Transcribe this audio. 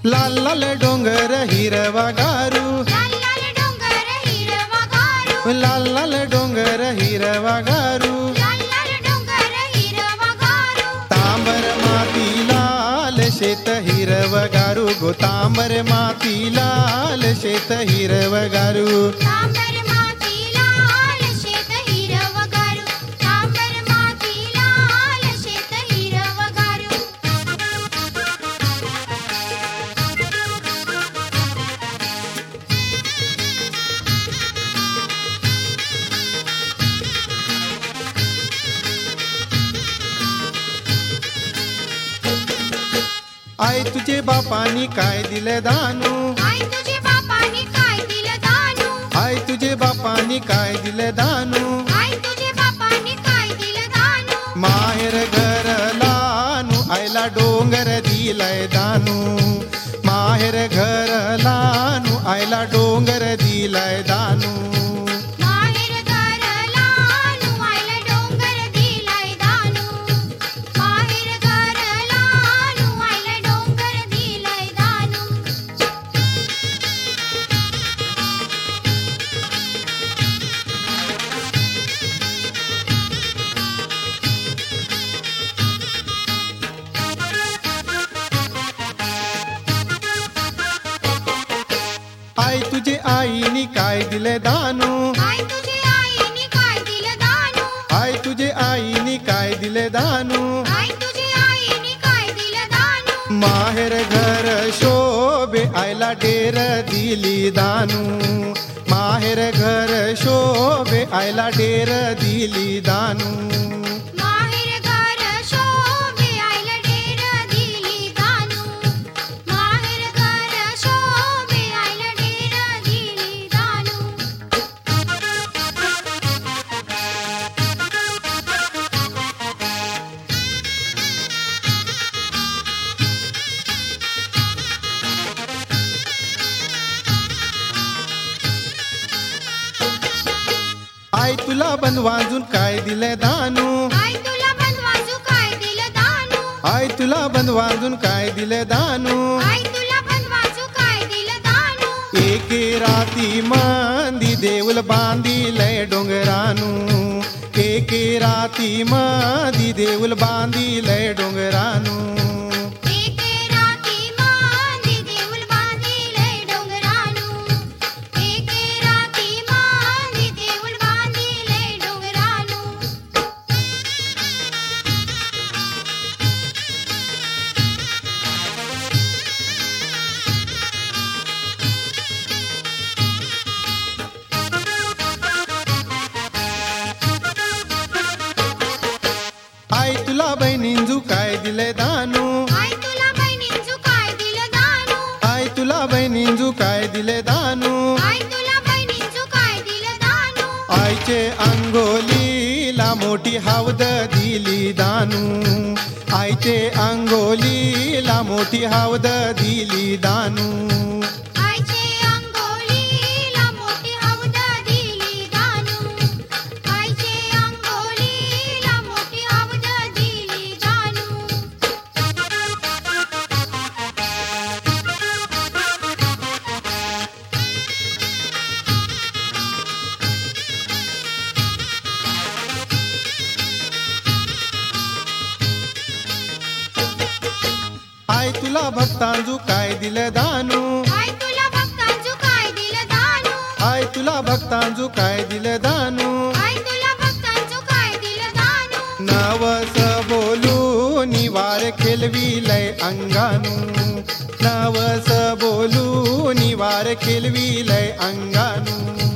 लाल लाल डोंगर हिरवा गारू, लाल लाल डोंगर हिरवा गारू, लाल लाल डोंगर हिरवा गारू, लाल लाल डोंगर हिरवा गारू. तांबर माती लाल शेत हिरव गारू गो, तांबर माती लाल शेत हिरव गारू. तांबर माती लाल शेत हिरवा गारू, तांबर माती लाल शेत हिरवा गारू. आई तुझे बापानी काय दिले दानू, आई तुझे बापाने काय दिलं दानू, आई तुझे बापानी काय दिले दानू. आई तुझे बापाने काय दिलं दानू. माहेर घर लानू आईला डोंगर दिलय दानू, माहेर घर लानू आईला डोंगर दिलय दानू. माहेर घर लानू आईला डोंगर दिलाय दानू, माहेर घर लानू आईला डोंगर दिलाय दानू. आई तुझे आईनी काय दिले दानू, आई तुझे आईने काय दिलं दानू, आई तुझे आईनी काय दिले दानू. आई तुझे आईने काय दिलं दानू. माहेर घर शोभे आईला डेर दिली दानू, माहेर घर शोभे आईला डेर दिली दानू. माहेर घर शोभे आईला डेर दिली दानू, माहेर घर शोभे आईला डेर दिली दानू. आई तुला बनवाजून काय दिले दानू, आई तुला बनवाजू काय दिलं दानू, आई तुला बनवाजून काय दिले दानू. आई तुला बनवाजू काय दिलं दानू. एके राती मंदी देऊल बांधिलय डोंगरानू, एके राती मंदी देऊल बांधिलय डोंगरानू. एके राती मांदी देऊळ बांधिलय डोंगरानू, एके राती मांदी देऊळ बांधिलय डोंगरानू. आई तुला बहिणींजू काय दिले दानू, आई तुला बहिणींजू काय दिलं दानू, आई तुला बहिणींजू काय दिले दानू. आई तुला बहिणींजू काय दिलं दानू. आईचे अंगोलीला मोठी हौद दिली दानू, आईचे अंगोलीला मोठी हौद दिली दानू. आईचे अंघोळीला मोठी हौद दिली दानू, आईचे अंघोळीला मोठी हौद दिली दानू. आई तुला भक्तांजू काय दिले दानू, आई तुला भक्तांजू काय दिलं दानू, आई तुला भक्तांजू काय दिले दानू. आई तुला भक्तांजू काय दिलं दानू. नवस बोलू निवार खेळविलय अंगानू, नवस बोलू निवार खेळविलय अंगानू.